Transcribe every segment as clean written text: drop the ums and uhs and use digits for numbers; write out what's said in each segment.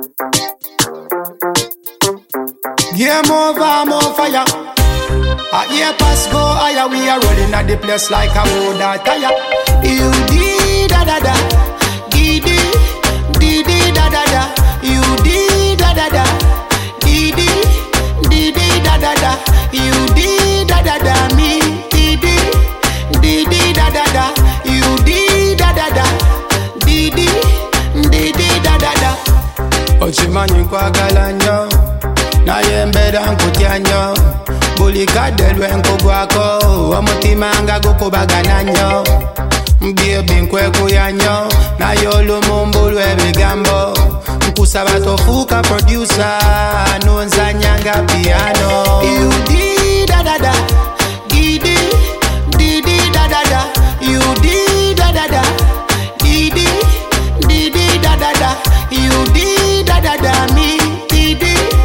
Game over, more fire. A year pass go higher, we are rolling at the place like a motor tire. You did da da da, did da da da. You did da da da, did da da da. You did da da da, me did da da da. You did da da da, did da da da. Ochimanyi kwa galanyo, na yembeda nkutyanyo. Bulikade lwenko gwako, omutima nga gukubagananyo. Mbyebi nkweguyanyo, na yolo mumbu lw'ebigambo. Nkusaba tofuuka producer, nonzanyanga piano. You did da da da, did da da da. You did da da da, did da da da. You did da da da, me did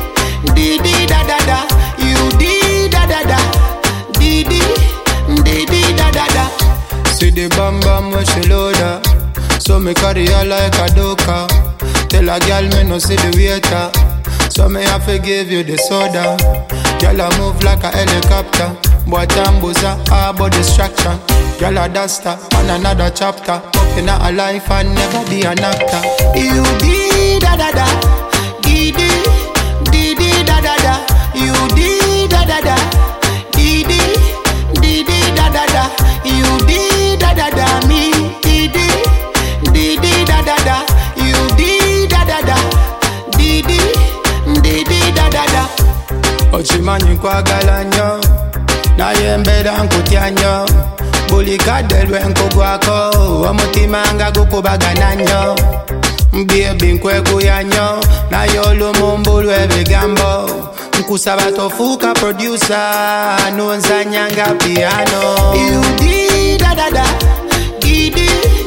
da da da. You did da da da, did da da da. See the bam bam when she load up, so me carry her like a doka. Tell a girl me no see the waiter, so me have to give you the soda. Girl I move like a helicopter, boy tambuza about distraction. Girl a duster on another chapter, up in a life and never be an actor. You did da da da, did da da da. You did da da da, did da da da. You did da da da, me did da da da. You did da da da, did da da da. Ochimanyi kwa galanyo, na yembeda nkutyanyo. Bulikade lwenko gwako, omutima nga gukubagananyo. Mbyebi nkweguyanyo, na yolo mumbu lw'ebigambo. Nkusaba tofuuka producer, nonzanyanga piano. You did da da da, did